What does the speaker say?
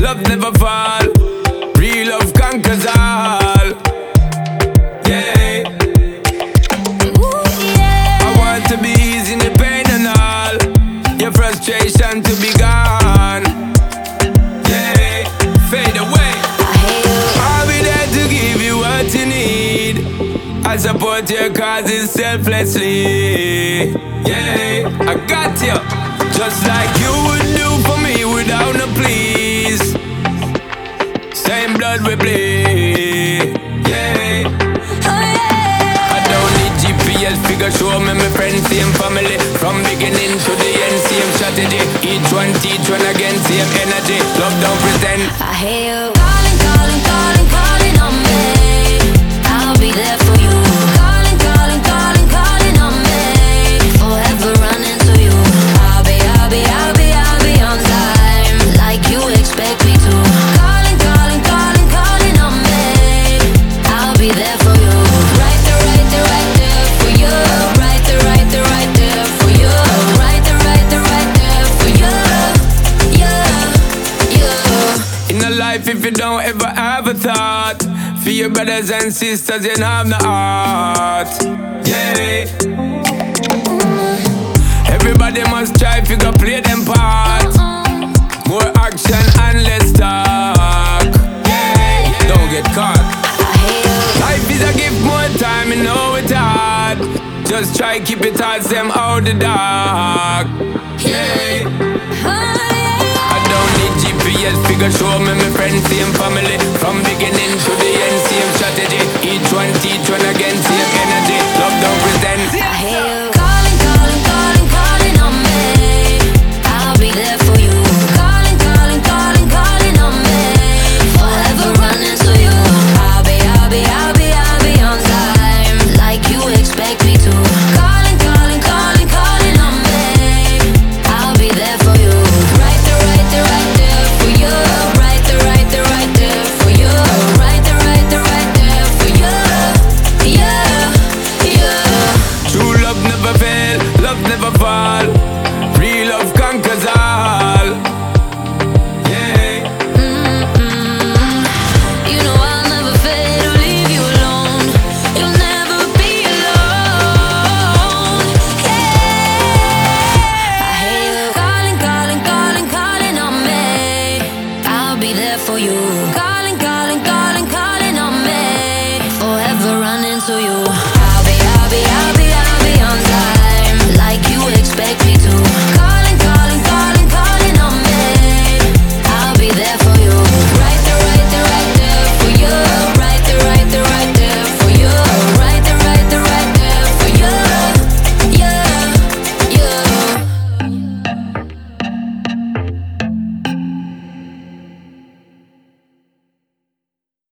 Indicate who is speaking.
Speaker 1: love never fall. Real love conquers all. Yeah.
Speaker 2: Ooh, yeah.
Speaker 1: I want to be easing the pain and all. Your frustration to be gone. Yeah. Fade away. I'll be there to give you what you need. I support your causes selflessly. Yeah, I got you. Just like you would do for me without no please. Same blood we bleed. Yeah.
Speaker 2: Oh, yeah.
Speaker 1: I don't need GPS figure show me my friends, same family. From beginning to the end, same strategy. Each one teach one again, same energy. Love don't pretend.
Speaker 2: I hear you calling, calling, calling, calling on me. I'll be there for you. Calling, calling, calling, calling on me. Forever running to you. I'll be on time, like you expect me to. Calling, calling, calling, calling on me. I'll be there for you. Right there, right there, right there for you. Right there, right there, right there for you. Right there, right there, right there for you. Yeah.
Speaker 1: In a life, if you don't ever have a thought for your brothers and sisters, you don't have no heart. Yeah. Everybody must try if you go play them part. More action and less talk. Yeah. Don't get caught. Life is a gift, more time, you know it's hard. Just try keep it thoughts them out the dark. Yeah. I don't need GPS figure show me my friends, same family. From beginning to the end, same strategy. Each one teach one again, same energy.